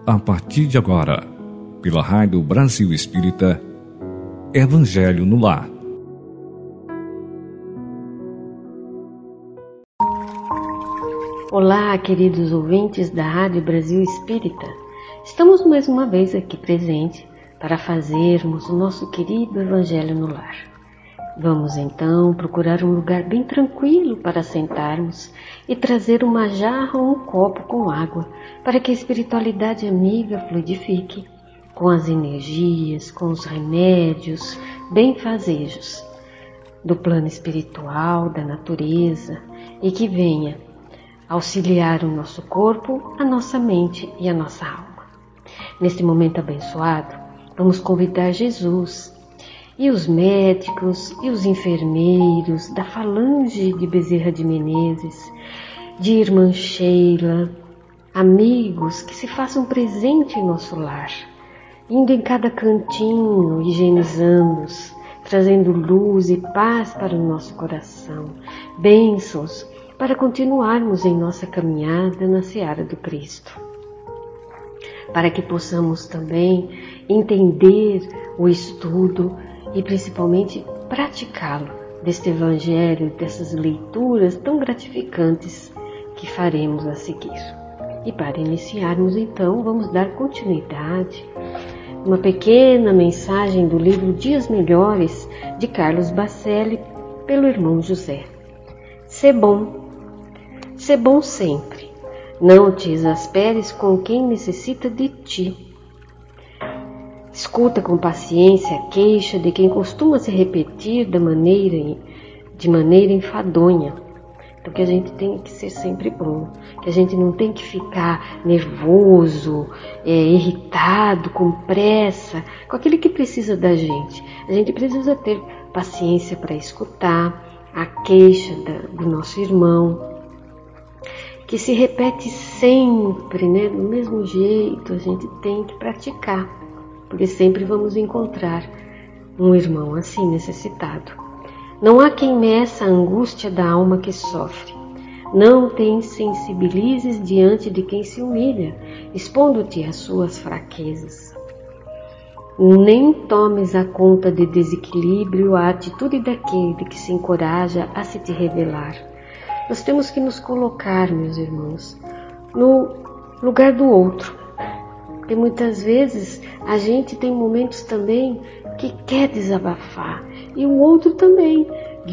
A partir de agora, pela Rádio Brasil Espírita, Evangelho no Lar. Olá, queridos ouvintes da Rádio Brasil Espírita. Estamos mais uma vez aqui presentes para fazermos o nosso querido Evangelho no Lar. Vamos então procurar um lugar bem tranquilo para sentarmos e trazer uma jarra ou um copo com água para que a espiritualidade amiga fluidifique com as energias, com os remédios, benfazejos do plano espiritual, da natureza, e que venha auxiliar o nosso corpo, a nossa mente e a nossa alma. Neste momento abençoado, vamos convidar Jesus e os médicos e os enfermeiros da Falange de Bezerra de Menezes, de Irmã Sheila, amigos que se façam presente em nosso lar, indo em cada cantinho, higienizando-os, trazendo luz e paz para o nosso coração, bênçãos para continuarmos em nossa caminhada na seara do Cristo. Para que possamos também entender o estudo e principalmente praticá-lo deste Evangelho, dessas leituras tão gratificantes que faremos a seguir. E para iniciarmos então, vamos dar continuidade a uma pequena mensagem do livro Dias Melhores, de Carlos Bacelli, pelo irmão José. Sê bom sempre, não te exasperes com quem necessita de ti. Escuta com paciência a queixa de quem costuma se repetir de maneira enfadonha. Então que a gente tem que ser sempre bom, que a gente não tem que ficar nervoso, irritado, com pressa, com aquele que precisa da gente. A gente precisa ter paciência para escutar a queixa do nosso irmão, que se repete sempre, do mesmo jeito. A gente tem que praticar, porque sempre vamos encontrar um irmão assim necessitado. Não há quem meça a angústia da alma que sofre. Não te insensibilizes diante de quem se humilha, expondo-te às suas fraquezas. Nem tomes a conta de desequilíbrio a atitude daquele que se encoraja a se te revelar. Nós temos que nos colocar, meus irmãos, no lugar do outro. Porque muitas vezes a gente tem momentos também que quer desabafar. E o outro também.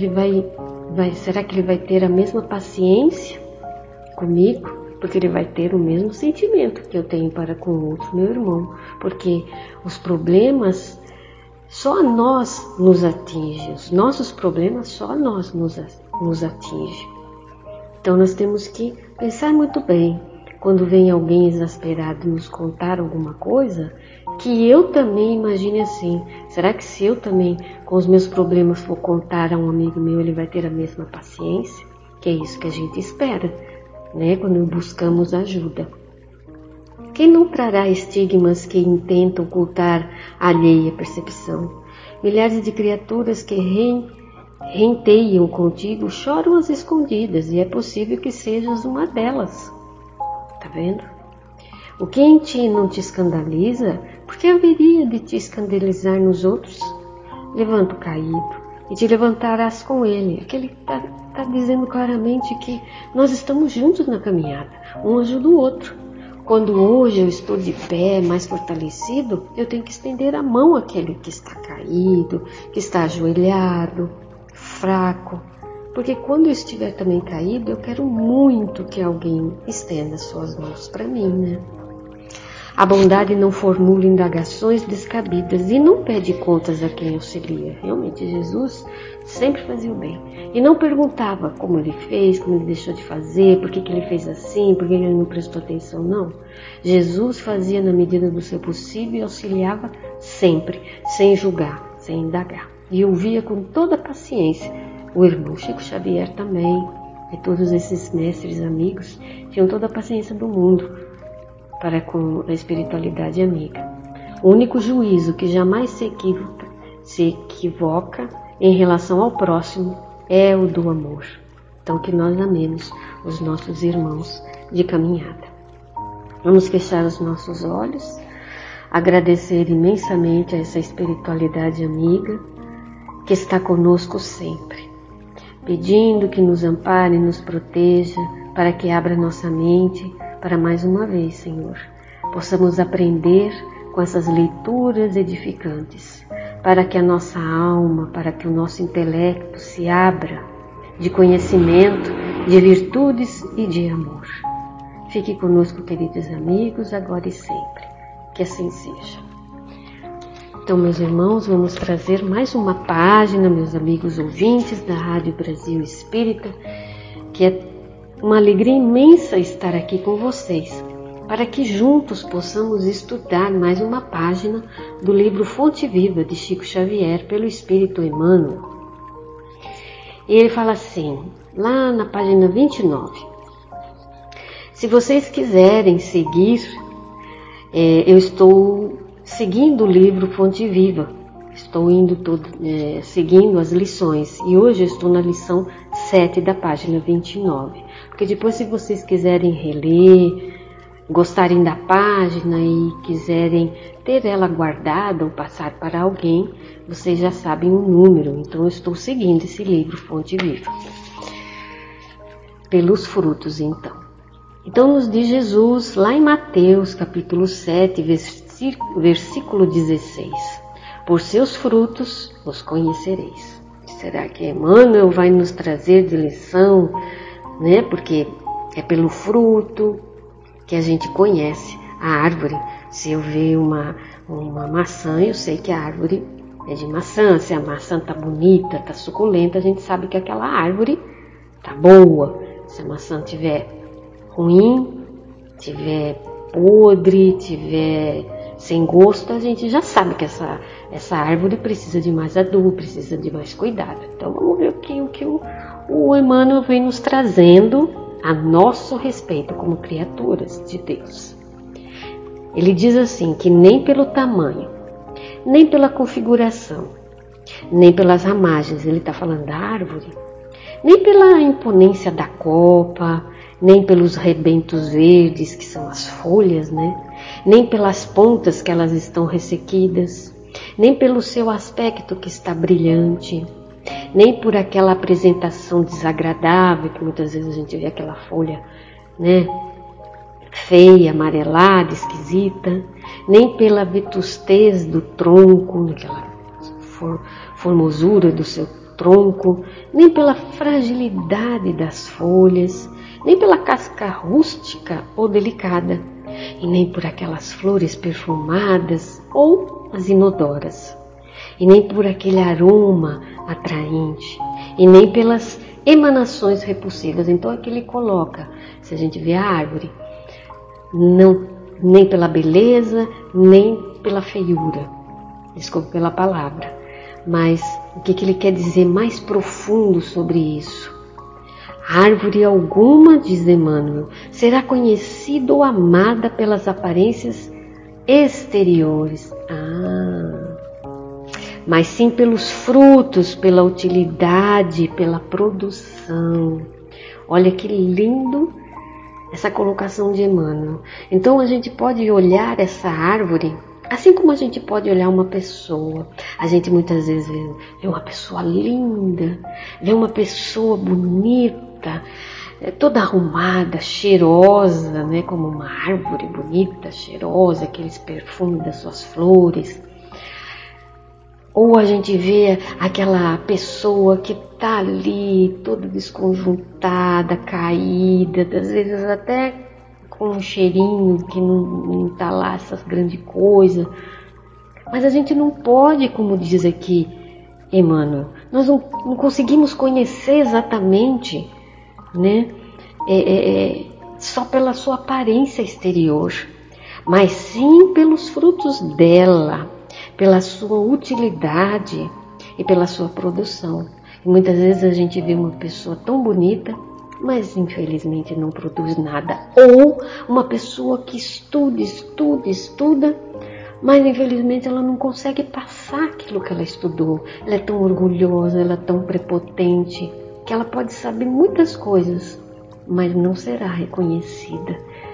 Será que ele vai ter a mesma paciência comigo? Porque ele vai ter o mesmo sentimento que eu tenho para com o outro, meu irmão. Porque os problemas só a nós nos atingem. Os nossos problemas só a nós nos atingem. Então nós temos que pensar muito bem. Quando vem alguém exasperado nos contar alguma coisa, que eu também imagine assim, será que se eu também, com os meus problemas, for contar a um amigo meu, ele vai ter a mesma paciência? Que é isso que a gente espera, quando buscamos ajuda. Quem não trará estigmas que intentam ocultar a alheia percepção? Milhares de criaturas que renteiam contigo choram às escondidas, e é possível que sejas uma delas. Tá vendo? O que em ti não te escandaliza, por que haveria de te escandalizar nos outros? Levanta o caído e te levantarás com ele. Aquele está dizendo claramente que nós estamos juntos na caminhada, um ajuda o outro. Quando hoje eu estou de pé, mais fortalecido, eu tenho que estender a mão àquele que está caído, que está ajoelhado, fraco. Porque quando eu estiver também caído, eu quero muito que alguém estenda suas mãos para mim, A bondade não formula indagações descabidas e não pede contas a quem auxilia. Realmente, Jesus sempre fazia o bem. E não perguntava como ele fez, como ele deixou de fazer, por que ele fez assim, por que ele não prestou atenção, não. Jesus fazia na medida do seu possível e auxiliava sempre, sem julgar, sem indagar. E ouvia com toda a paciência. O irmão Chico Xavier também, e todos esses mestres amigos, tinham toda a paciência do mundo para com a espiritualidade amiga. O único juízo que jamais se equivoca em relação ao próximo é o do amor. Então que nós amemos os nossos irmãos de caminhada. Vamos fechar os nossos olhos, agradecer imensamente a essa espiritualidade amiga que está conosco sempre, pedindo que nos ampare e nos proteja, para que abra nossa mente para mais uma vez, Senhor, possamos aprender com essas leituras edificantes, para que a nossa alma, para que o nosso intelecto se abra de conhecimento, de virtudes e de amor. Fique conosco, queridos amigos, agora e sempre. Que assim seja. Então, meus irmãos, vamos trazer mais uma página, meus amigos ouvintes da Rádio Brasil Espírita, que é uma alegria imensa estar aqui com vocês, para que juntos possamos estudar mais uma página do livro Fonte Viva de Chico Xavier pelo Espírito Emmanuel. E ele fala assim, lá na página 29, se vocês quiserem seguir, eu estou seguindo o livro Fonte Viva, estou indo seguindo as lições, e hoje eu estou na lição 7 da página 29, porque depois, se vocês quiserem reler, gostarem da página e quiserem ter ela guardada ou passar para alguém, vocês já sabem o número. Então eu estou seguindo esse livro Fonte Viva. Pelos frutos, então. Então nos diz Jesus lá em Mateus capítulo 7, versículo 16. Por seus frutos os conhecereis. Será que Emmanuel vai nos trazer de lição, né? Porque é pelo fruto que a gente conhece a árvore. Se eu ver uma maçã, eu sei que a árvore é de maçã. Se a maçã tá bonita, tá suculenta, a gente sabe que aquela árvore tá boa. Se a maçã tiver ruim, tiver podre, tiver sem gosto, a gente já sabe que essa árvore precisa de mais adubo, precisa de mais cuidado. Então vamos ver o que o Emmanuel vem nos trazendo a nosso respeito como criaturas de Deus. Ele diz assim, que nem pelo tamanho, nem pela configuração, nem pelas ramagens, ele está falando da árvore, nem pela imponência da copa, nem pelos rebentos verdes, que são as folhas, né? Nem pelas pontas que elas estão ressequidas, nem pelo seu aspecto que está brilhante, nem por aquela apresentação desagradável, que muitas vezes a gente vê aquela folha, né, feia, amarelada, esquisita, nem pela vetustez do tronco, aquela formosura do seu tronco, nem pela fragilidade das folhas, nem pela casca rústica ou delicada, e nem por aquelas flores perfumadas ou as inodoras, e nem por aquele aroma atraente, e nem pelas emanações repulsivas. Então aqui ele coloca, se a gente vê a árvore, não, nem pela beleza, nem pela feiura, desculpe pela palavra, mas o que ele quer dizer mais profundo sobre isso? Árvore alguma, diz Emmanuel, será conhecida ou amada pelas aparências exteriores, mas sim pelos frutos, pela utilidade, pela produção. Olha que lindo essa colocação de Emmanuel. Então a gente pode olhar essa árvore, assim como a gente pode olhar uma pessoa. A gente muitas vezes vê uma pessoa linda, vê uma pessoa bonita, toda arrumada, cheirosa, né? Como uma árvore bonita, cheirosa, aqueles perfumes das suas flores. Ou a gente vê aquela pessoa que está ali toda desconjuntada, caída, às vezes até com um cheirinho que não está lá essas grandes coisas. Mas a gente não pode, como diz aqui Emmanuel, nós não conseguimos conhecer exatamente, né, só pela sua aparência exterior, mas sim pelos frutos dela, pela sua utilidade e pela sua produção. E muitas vezes a gente vê uma pessoa tão bonita, mas infelizmente não produz nada. Ou uma pessoa que estuda, mas infelizmente ela não consegue passar aquilo que ela estudou. Ela é tão orgulhosa, ela é tão prepotente, que ela pode saber muitas coisas, mas não será reconhecida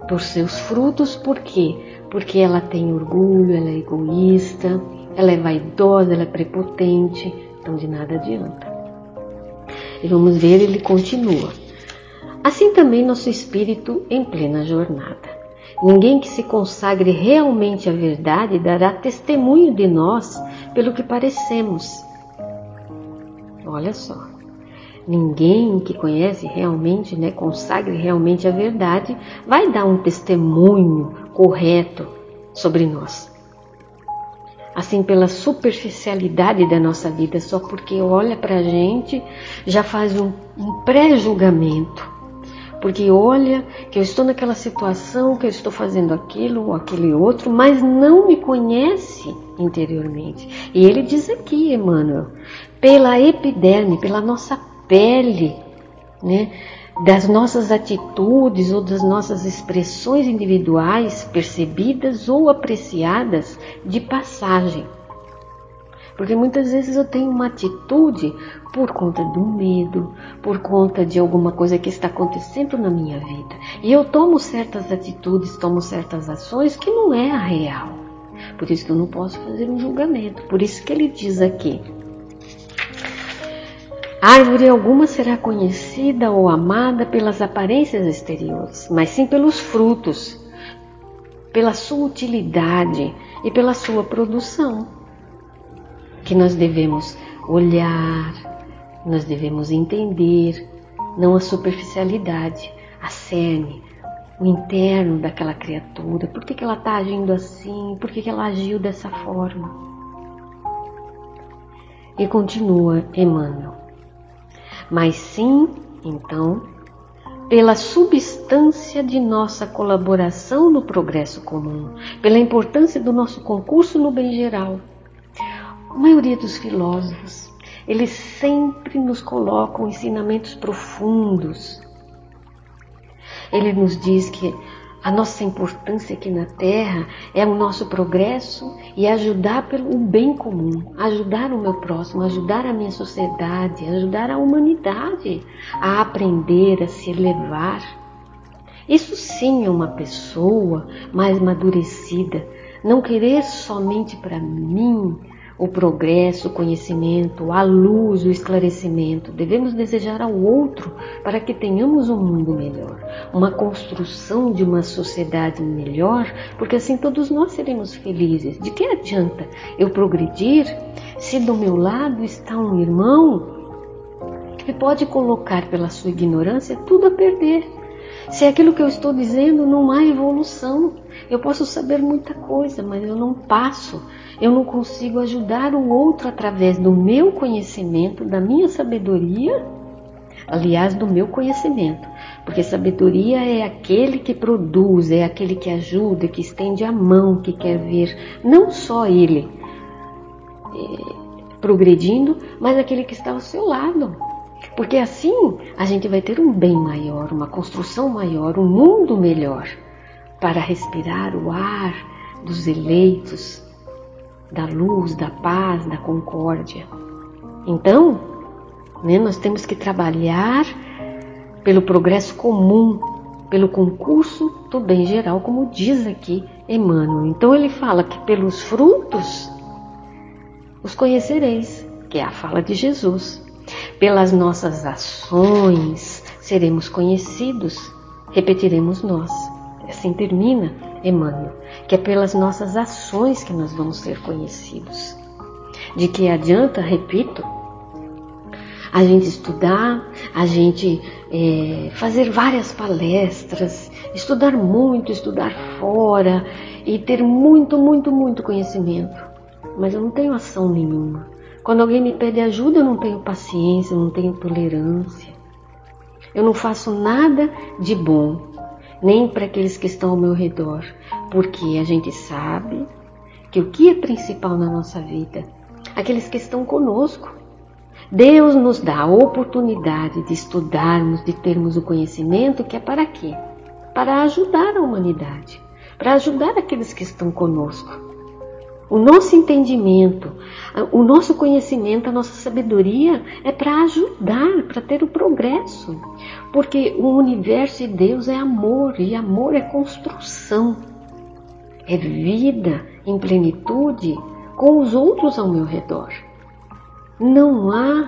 por seus frutos. Por quê? Porque ela tem orgulho, ela é egoísta, ela é vaidosa, ela é prepotente, então de nada adianta. E vamos ver, ele continua. Assim também nosso espírito em plena jornada. Ninguém que se consagre realmente à verdade dará testemunho de nós pelo que parecemos. Olha só. Ninguém que conhece realmente, consagre realmente a verdade, vai dar um testemunho correto sobre nós. Assim, pela superficialidade da nossa vida, só porque olha pra gente, já faz um pré-julgamento. Porque olha que eu estou naquela situação, que eu estou fazendo aquilo ou aquele outro, mas não me conhece interiormente. E ele diz aqui, Emmanuel, pela epiderme, pela nossa pele, das nossas atitudes ou das nossas expressões individuais percebidas ou apreciadas de passagem. Porque muitas vezes eu tenho uma atitude por conta do medo, por conta de alguma coisa que está acontecendo na minha vida. E eu tomo certas atitudes, tomo certas ações que não é a real. Por isso que eu não posso fazer um julgamento. Por isso que ele diz aqui: árvore alguma será conhecida ou amada pelas aparências exteriores, mas sim pelos frutos, pela sua utilidade e pela sua produção. Que nós devemos olhar, nós devemos entender, não a superficialidade, a cerne, o interno daquela criatura. Por que ela está agindo assim? Por que ela agiu dessa forma? E continua Emmanuel. Mas sim, então, pela substância de nossa colaboração no progresso comum, pela importância do nosso concurso no bem geral. A maioria dos filósofos, eles sempre nos colocam ensinamentos profundos. Ele nos diz que a nossa importância aqui na Terra é o nosso progresso e ajudar pelo bem comum, ajudar o meu próximo, ajudar a minha sociedade, ajudar a humanidade a aprender, a se elevar. Isso sim é uma pessoa mais amadurecida, não querer somente para mim o progresso, o conhecimento, a luz, o esclarecimento. Devemos desejar ao outro para que tenhamos um mundo melhor, uma construção de uma sociedade melhor, porque assim todos nós seremos felizes. De que adianta eu progredir se do meu lado está um irmão que pode colocar pela sua ignorância tudo a perder? Se aquilo que eu estou dizendo não há evolução, eu posso saber muita coisa, mas eu não passo, eu não consigo ajudar o outro através do meu conhecimento, da minha sabedoria, aliás, do meu conhecimento, porque sabedoria é aquele que produz, é aquele que ajuda, que estende a mão, que quer ver não só ele progredindo, mas aquele que está ao seu lado. Porque assim a gente vai ter um bem maior, uma construção maior, um mundo melhor para respirar o ar dos eleitos, da luz, da paz, da concórdia. Então, nós temos que trabalhar pelo progresso comum, pelo concurso do bem geral, como diz aqui Emmanuel. Então ele fala que pelos frutos os conhecereis, que é a fala de Jesus. Pelas nossas ações seremos conhecidos, repetiremos nós. Assim termina Emmanuel, que é pelas nossas ações que nós vamos ser conhecidos. De que adianta, repito, a gente estudar, a gente fazer várias palestras, estudar muito, estudar fora e ter muito conhecimento, mas eu não tenho ação nenhuma. Quando alguém me pede ajuda, eu não tenho paciência, eu não tenho tolerância. Eu não faço nada de bom, nem para aqueles que estão ao meu redor, porque a gente sabe que o que é principal na nossa vida, aqueles que estão conosco. Deus nos dá a oportunidade de estudarmos, de termos o conhecimento, que é para quê? Para ajudar a humanidade, para ajudar aqueles que estão conosco. O nosso entendimento, o nosso conhecimento, a nossa sabedoria é para ajudar, para ter o progresso. Porque o universo e Deus é amor, e amor é construção. É vida em plenitude com os outros ao meu redor. Não há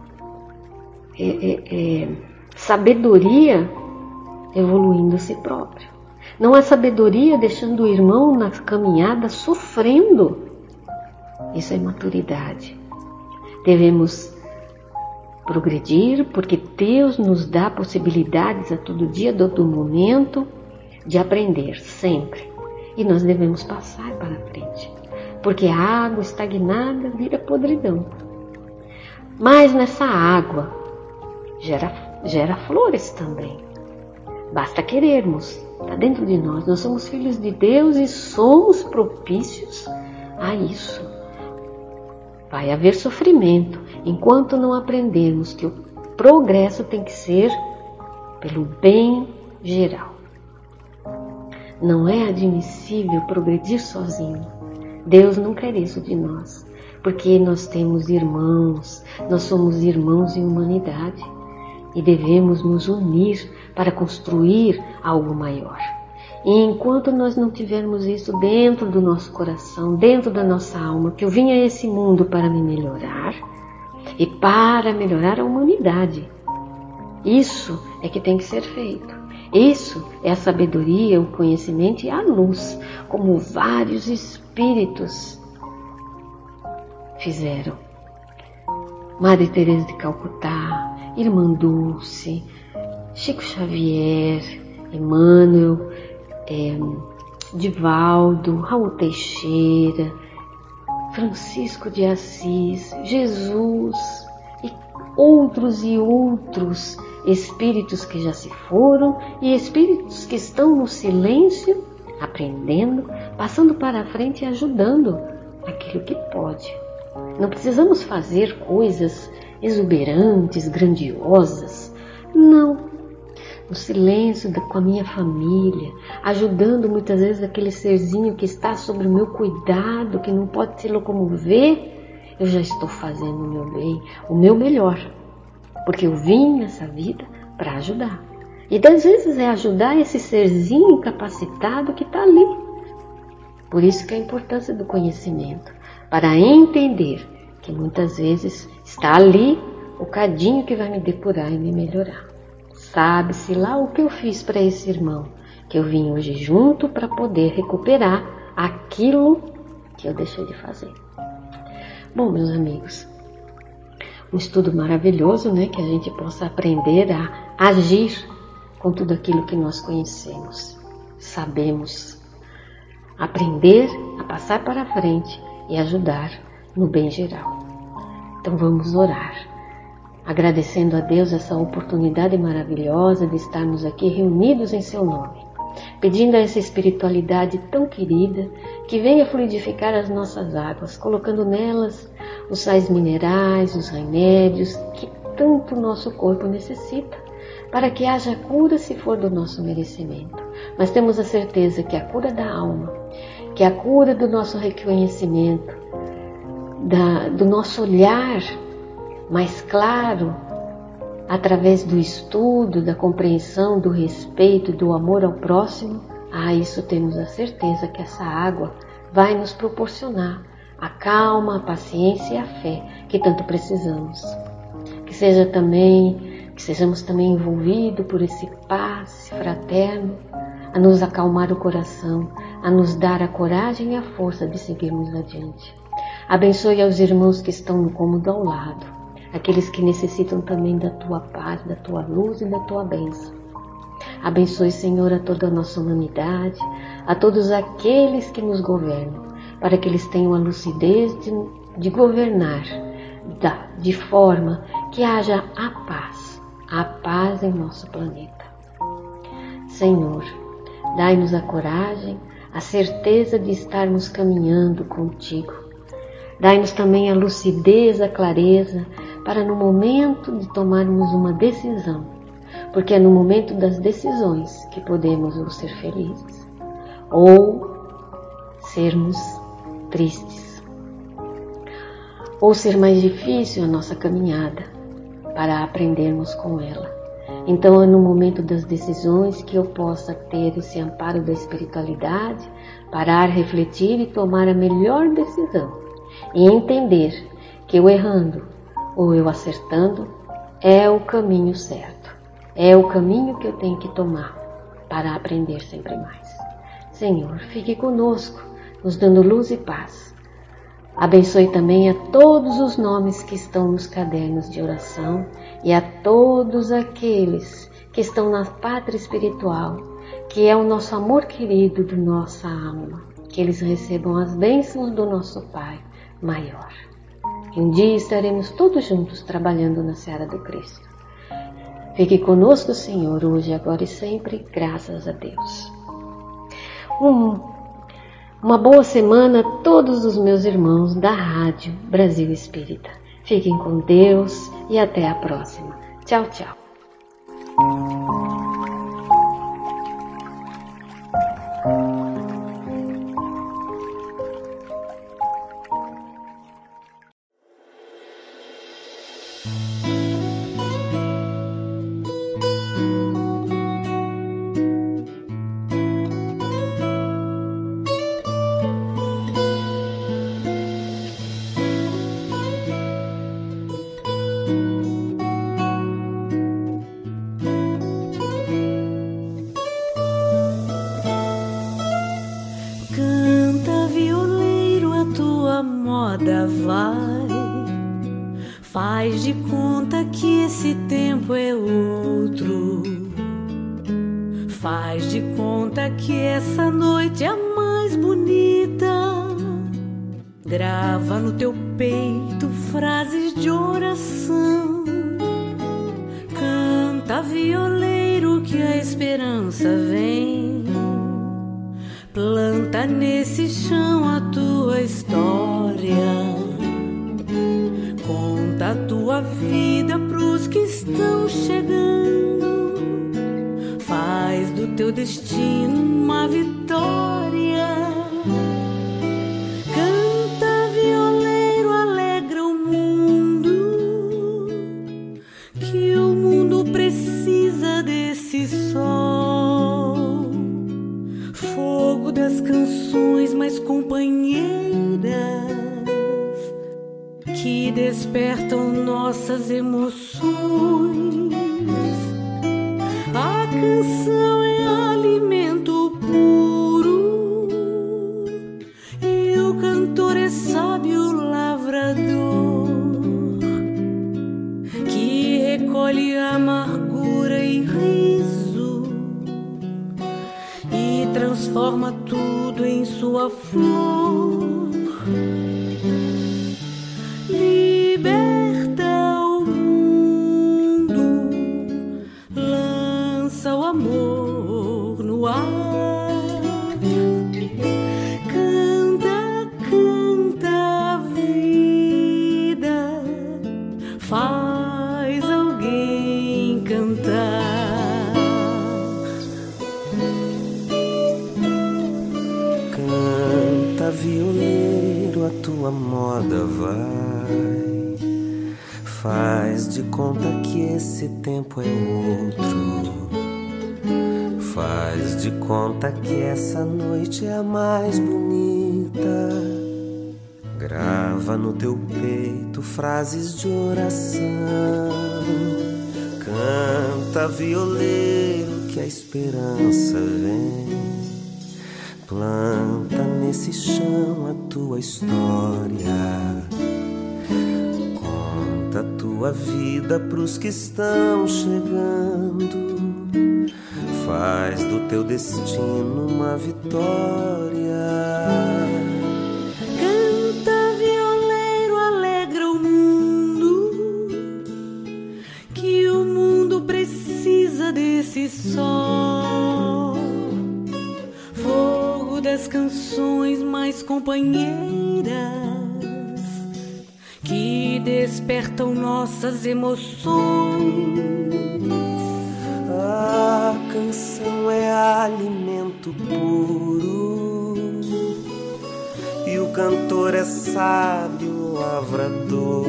sabedoria evoluindo a si próprio. Não há sabedoria deixando o irmão na caminhada sofrendo. Isso é maturidade. Devemos progredir porque Deus nos dá possibilidades a todo dia, a todo momento de aprender, sempre. E nós devemos passar para frente. Porque a água estagnada vira podridão. Mas nessa água gera flores também. Basta querermos. Está dentro de nós. Nós somos filhos de Deus e somos propícios a isso. Vai haver sofrimento enquanto não aprendermos que o progresso tem que ser pelo bem geral. Não é admissível progredir sozinho. Deus não quer isso de nós, porque nós temos irmãos, nós somos irmãos em humanidade e devemos nos unir para construir algo maior. E enquanto nós não tivermos isso dentro do nosso coração, dentro da nossa alma, que eu vim a esse mundo para me melhorar e para melhorar a humanidade, isso é que tem que ser feito. Isso é a sabedoria, o conhecimento e a luz, como vários espíritos fizeram. Madre Teresa de Calcutá, Irmã Dulce, Chico Xavier, Emmanuel, Divaldo, Raul Teixeira, Francisco de Assis, Jesus e outros espíritos que já se foram e espíritos que estão no silêncio, aprendendo, passando para a frente e ajudando aquilo que pode. Não precisamos fazer coisas exuberantes, grandiosas. Não. No silêncio com a minha família, ajudando muitas vezes aquele serzinho que está sob o meu cuidado, que não pode se locomover, eu já estou fazendo o meu bem, o meu melhor. Porque eu vim nessa vida para ajudar. E das vezes é ajudar esse serzinho incapacitado que está ali. Por isso que a importância do conhecimento. Para entender que muitas vezes está ali o cadinho que vai me depurar e me melhorar. Sabe-se lá o que eu fiz para esse irmão, que eu vim hoje junto para poder recuperar aquilo que eu deixei de fazer. Bom, meus amigos, um estudo maravilhoso, né? Que a gente possa aprender a agir com tudo aquilo que nós conhecemos, sabemos, aprender a passar para frente e ajudar no bem geral. Então vamos orar, agradecendo a Deus essa oportunidade maravilhosa de estarmos aqui reunidos em seu nome, pedindo a essa espiritualidade tão querida que venha fluidificar as nossas águas, colocando nelas os sais minerais, os remédios que tanto o nosso corpo necessita, para que haja cura se for do nosso merecimento. Mas temos a certeza que a cura da alma, que a cura do nosso reconhecimento, do nosso olhar mais claro, através do estudo, da compreensão, do respeito, do amor ao próximo, isso temos a certeza que essa água vai nos proporcionar a calma, a paciência e a fé que tanto precisamos. Que sejamos também envolvidos por esse passe fraterno, a nos acalmar o coração, a nos dar a coragem e a força de seguirmos adiante. Abençoe aos irmãos que estão no cômodo ao lado, aqueles que necessitam também da tua paz, da tua luz e da tua bênção. Abençoe, Senhor, a toda a nossa humanidade, a todos aqueles que nos governam, para que eles tenham a lucidez de governar de forma que haja a paz em nosso planeta. Senhor, dai-nos a coragem, a certeza de estarmos caminhando contigo. Dai-nos também a lucidez, a clareza, para no momento de tomarmos uma decisão, porque é no momento das decisões que podemos ou ser felizes, ou sermos tristes, ou ser mais difícil a nossa caminhada para aprendermos com ela. Então é no momento das decisões que eu possa ter esse amparo da espiritualidade, parar, refletir e tomar a melhor decisão. E entender que eu errando ou eu acertando é o caminho certo. É o caminho que eu tenho que tomar para aprender sempre mais. Senhor, fique conosco, nos dando luz e paz. Abençoe também a todos os nomes que estão nos cadernos de oração e a todos aqueles que estão na pátria espiritual, que é o nosso amor querido de nossa alma, que eles recebam as bênçãos do nosso Pai maior. Um dia estaremos todos juntos trabalhando na seara do Cristo. Fique conosco, Senhor, hoje, agora e sempre, graças a Deus. Uma boa semana a todos os meus irmãos da Rádio Brasil Espírita. Fiquem com Deus e até a próxima. Tchau, tchau. Faz de conta que esse tempo é outro. Faz de conta que essa noite é a mais bonita. Grava no teu peito frases de oração. Canta, violeiro, que a esperança vem. Planta nesse chão a tua história. Conta a tua vida pros que estão chegando. Faz do teu destino uma vitória. Canta, violeiro, alegra o mundo, que o mundo precisa desse sol. Fogo das canções mais companheiras, que despertam nossas emoções. A canção é alimento puro e o cantor é sábio lavrador, que recolhe amargura e riso e transforma tudo em sua flor. Liberta o mundo, lança o amor no ar. Canta, canta a vida, faz alguém cantar. Canta, violeiro, a tua moda vai. Faz de conta que esse tempo é outro. Faz de conta que essa noite é a mais bonita. Grava no teu peito frases de oração. Canta, violeiro, que a esperança vem. Planta nesse chão a tua história. Conta a tua vida pros que estão chegando. Faz do teu destino uma vitória. Canta, violeiro, alegra o mundo, que o mundo precisa desse sol. Fogo das canções mais companheiras, que despertam nossas emoções. A canção é alimento puro e o cantor é sábio lavrador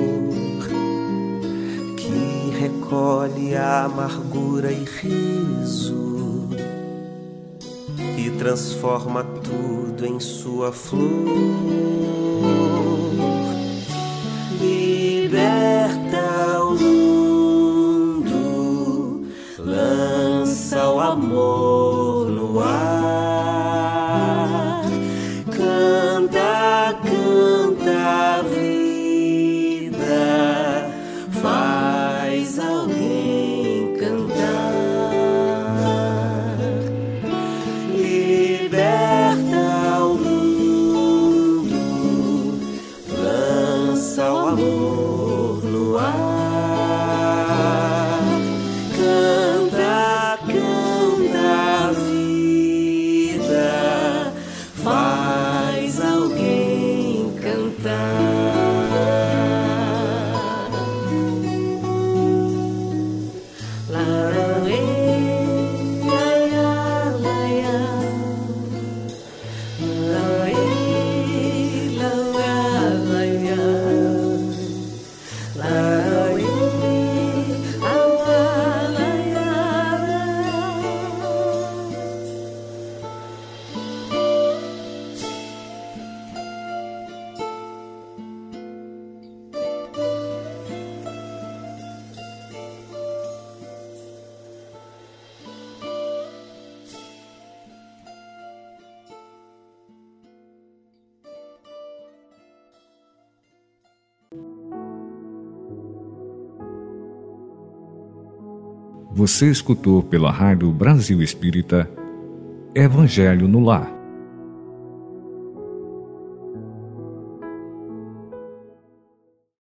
que recolhe a amargura e riso e transforma tudo em sua flor. Liberta o mundo, lança o amor no ar, canta, canta a vida, faz alguém cantar. Liberta o mundo, lança o amor no ar, canta, canta a vida, faz alguém cantar. Você escutou pela Rádio Brasil Espírita Evangelho no Lar.